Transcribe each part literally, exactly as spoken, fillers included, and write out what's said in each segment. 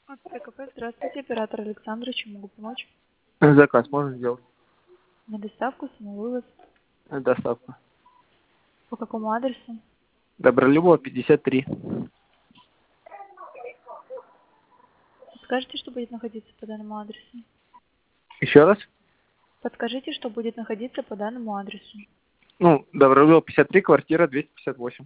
От ТКП. Здравствуйте, оператор Александра. Чем могу помочь? Заказ можно сделать? На доставку, самовывоз. Доставка. По какому адресу? Добролюбова, пятьдесят три. Подскажите, что будет находиться по данному адресу? Еще раз? Подскажите, что будет находиться по данному адресу. Ну, Добролюбова, пятьдесят три, квартира двести пятьдесят восемь.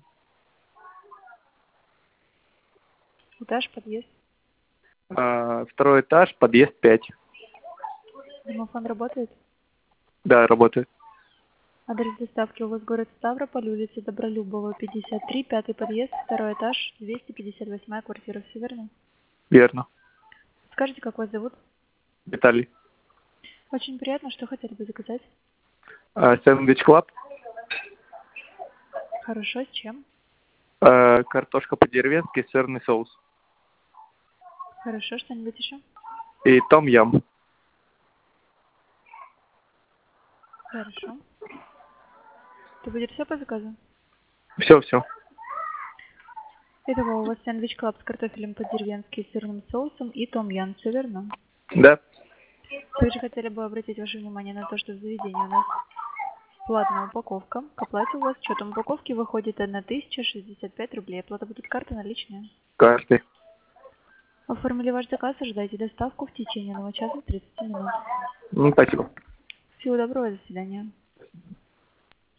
Этаж, подъезд. А, второй этаж, подъезд пять. Домофон работает? Да, работает. Адрес доставки у вас город Ставрополь, улица Добролюбова, пятьдесят три, пятый подъезд, второй этаж, двести пятьдесят восьмая квартира. Все верно? Верно. Скажите, как вас зовут? Виталий. Очень приятно. Что хотели бы заказать? А, Сэндвич Клаб. Хорошо, с чем? А, картошка по-деревенски, сырный соус. Хорошо, что-нибудь еще? И том ям. Хорошо. Это будет все по заказу? Все, все. Итого у вас сэндвич клаб с картофелем по-деревенски, сырным соусом и том ям. Все верно? Да. Также хотели бы обратить ваше внимание на то, что в заведении у нас платная упаковка. К оплате у вас счетом упаковки выходит тысяча шестьдесят пять рублей. Оплата будет карта наличная. Карты. Оформили ваш заказ, ожидайте доставку в течение одного часа тридцати минут. Ну, спасибо. Всего доброго, до свидания.